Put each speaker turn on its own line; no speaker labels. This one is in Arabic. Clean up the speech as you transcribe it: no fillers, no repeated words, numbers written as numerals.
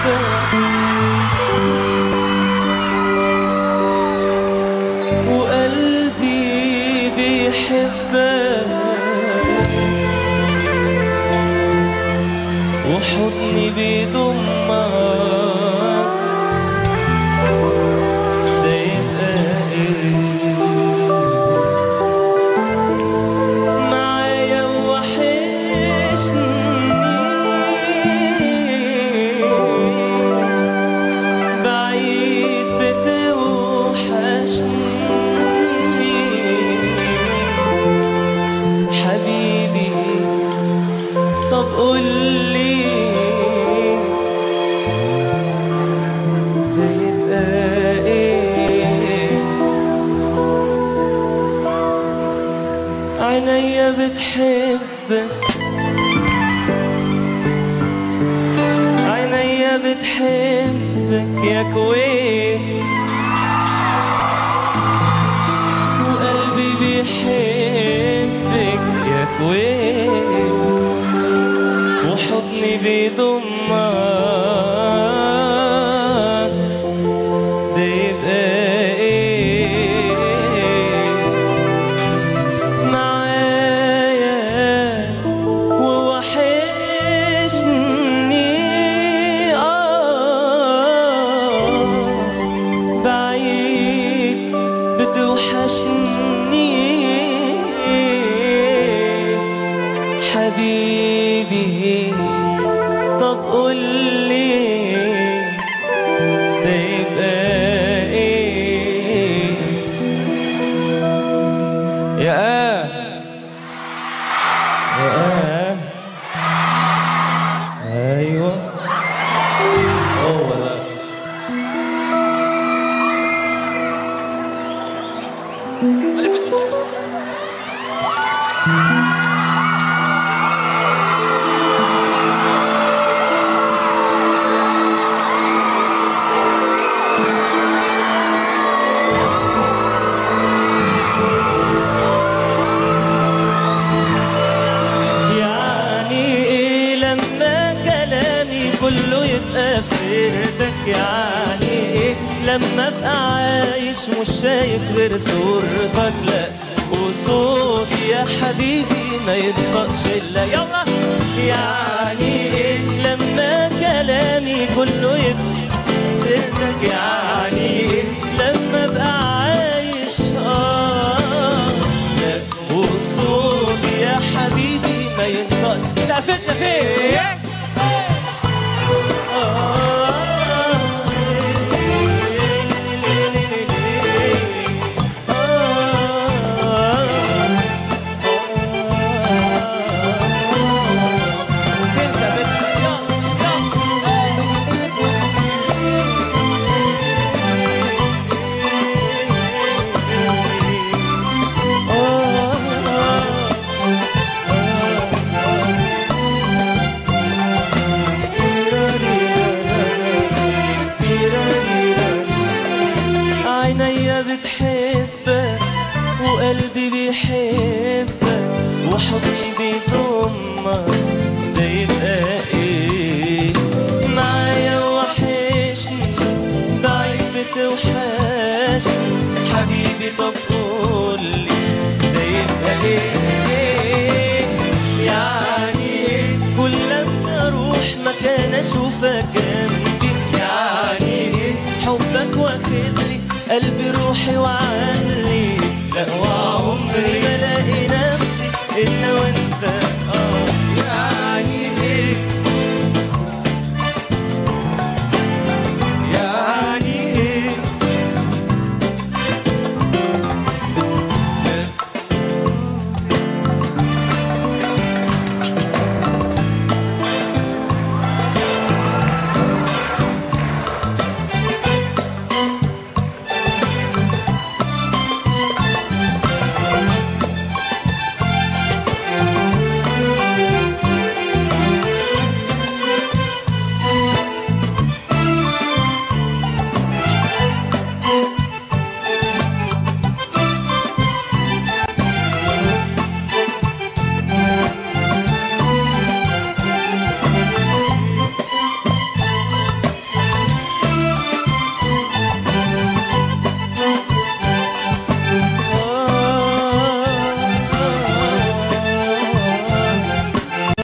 وقلبي بيحبك وحضني بيضمك، ده يبقى ايه معايا وحشني بعيد بتوحشني حبيبي. طب قولي ده يبقى ايه؟ عينيا بتحبك، عينيا بتحبك يا كويت، وقلبي بيحبك يا كويت، وحضني بيضمك، ده يبقى ايه معايا ووحشني بعيد بتوحشني حبيبي. طب قولي ده يبقى ايه؟ يا ايوه هو ده. كله يبقى في سيرتك، يعني ايه لما ابقى عايش مش شايف غير صورتك؟ لا وصوتي يا حبيبي ما ينطقش الا يلا. يعني ايه لما كلامي كله يبقى سيرتك؟ يعني ايه لما ابقى عايش لا وصوتي يا حبيبي ما ينطقش. سقفتنا فين؟ عينيا بتحبك وقلبي بيحبك وحضني بيضمك، ده يبقى ايه معايا وحشني بعيد بتوحشني حبيبي. طب قولي ده يبقى ايه؟ يعني ايه كل لما اروح مكان اشوفك جنبي؟ يعني ايه حبك واخدلي قلبي روحي